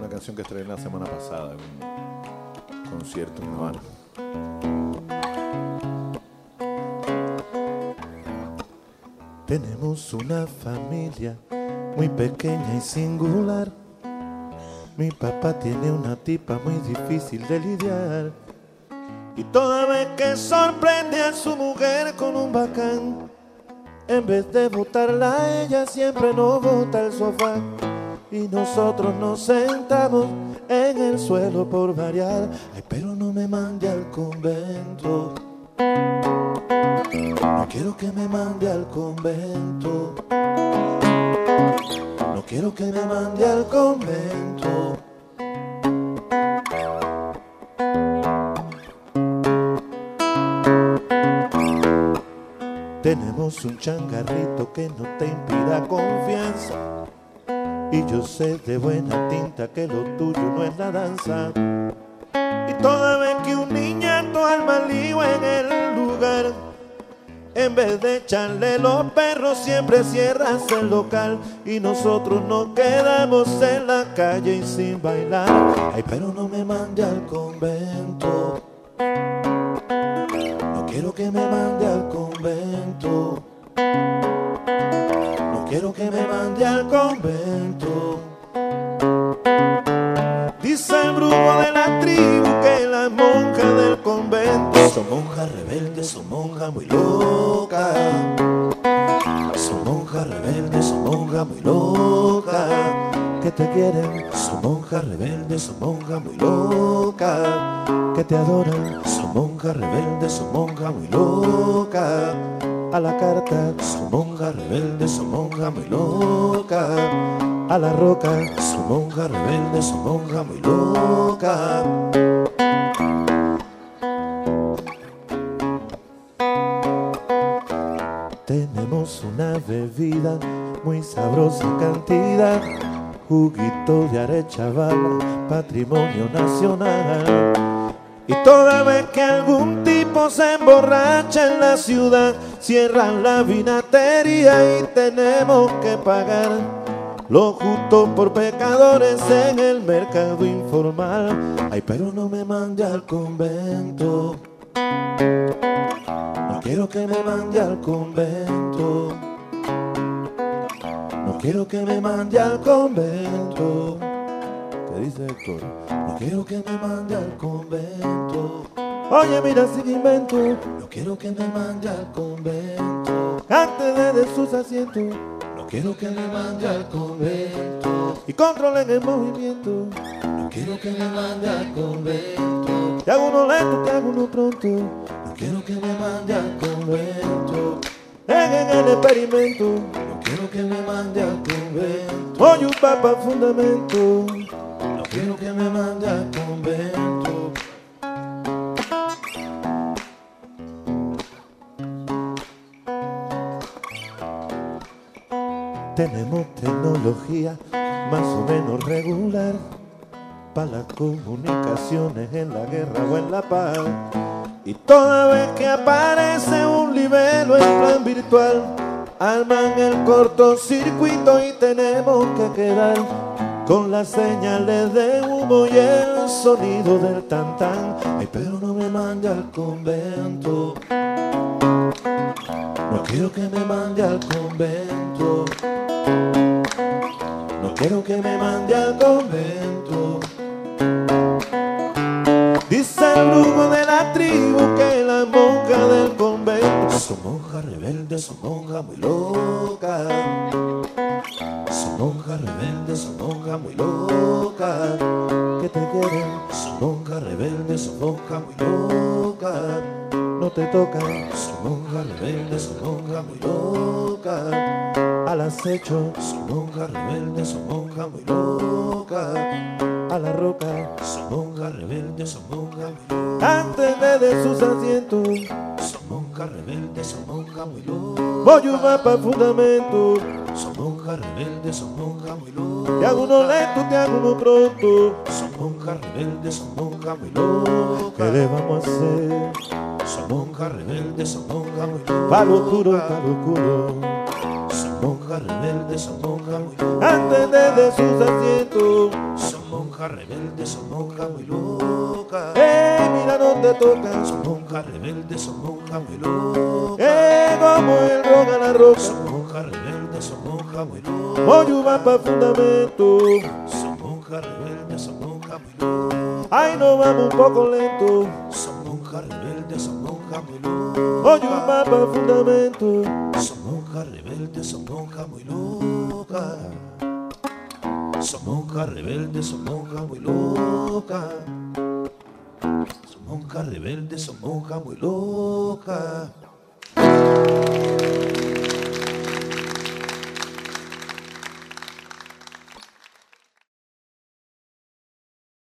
una canción que estrené la semana pasada en un concierto en La Habana. Tenemos una familia muy pequeña y singular. Mi papá tiene una tipa muy difícil de lidiar. Y toda vez que sorprende a su mujer con un bacán, en vez de botarla a ella, siempre nos bota el sofá. Y nosotros nos sentamos en el suelo por variar. Ay, pero no me mande al convento. No quiero que me mande al convento. No quiero que me mande al convento. Tenemos un changarrito que no te impida confianza. Y yo sé de buena tinta que lo tuyo no es la danza. Y toda vez que un niñato arma lío en el lugar, en vez de echarle los perros siempre cierras el local. Y nosotros nos quedamos en la calle y sin bailar. Ay, pero no me mande al convento. No quiero que me mande al convento. No quiero que me mande al convento. Dice el brujo de la tribu que la monja del convento son monjas rebeldes, son monjas muy locas. Son monjas rebeldes, son monjas muy locas. Que te quieren, son monjas rebeldes, son monjas muy locas. Que te adoran, son monjas rebeldes, son monjas muy locas. A la carta, son monjas rebeldes, son monjas muy locas. A la roca, son monjas rebeldes, son monjas muy locas. Tenemos una bebida muy sabrosa cantidad, juguito de Arechavala, patrimonio nacional. Y toda vez que algún tipo se emborracha en la ciudad, cierran la vinatería y tenemos que pagar lo justo por pecadores en el mercado informal. Ay, pero no me mande al convento. No quiero que me mande al convento. No quiero que me mande al convento. ¿Qué dice Héctor? No quiero que me mande al convento. Oye, mira sin invento. No quiero que me mande al convento. Antes de sus asientos. No quiero que me mande al convento. Y controlen el movimiento. No quiero que me mande al convento. Te hago uno lento, te hago uno pronto. No quiero que me mande al convento. En el experimento. No quiero que me mande al convento. Oye, un papa fundamento. No quiero que me mande al convento. Tenemos tecnología más o menos regular para las comunicaciones en la guerra o en la paz. Y toda vez que aparece un libelo en plan virtual, arman el cortocircuito y tenemos que quedar con las señales de humo y el sonido del tan-tan. Ay, pero no me mande al convento. No quiero que me mande al convento. No quiero que me mande al convento. Dice el brujo de la tribu que la monja del convento son monjas rebeldes, son monjas muy locas. Son monjas rebeldes, son monjas muy locas. Que te quieren, son monjas rebeldes, son monjas muy locas. No te tocan, son monjas rebeldes, son monjas muy locas. Al acecho, son monjas rebeldes, son monjas muy locas. A la roca, son monjas rebeldes, son monjas muy locas. Antes de sus asientos, son monjas rebeldes, son monjas muy locas. Voy un mapa fundamento. Son monjas rebeldes, son monjas muy locas. Te hago uno lento, te hago uno pronto. Son monjas rebeldes, son monjas muy locas. ¿Qué le vamos a hacer? Son monjas rebeldes, son monjas muy locas. Palo oscuro, palo oscuro. Son monjas rebeldes, son monjas muy locas. Antes de sus asientos, son monjas monja rebelde, son monja muy loca. Mira dónde tocan, son monja rebelde, son monja muy loca. Como el rock a la roca, son monja rebelde, son monja muy loca. Moyu va pa' fundamento, son monja rebelde, son monja muy loca. Ay, no vamos un poco lento, son monja rebelde, son monja muy loca. Moyu va pa' fundamento, son monja rebelde, son monja muy loca. Son monja rebelde, son monja muy loca. Son monja rebelde, son monja muy loca.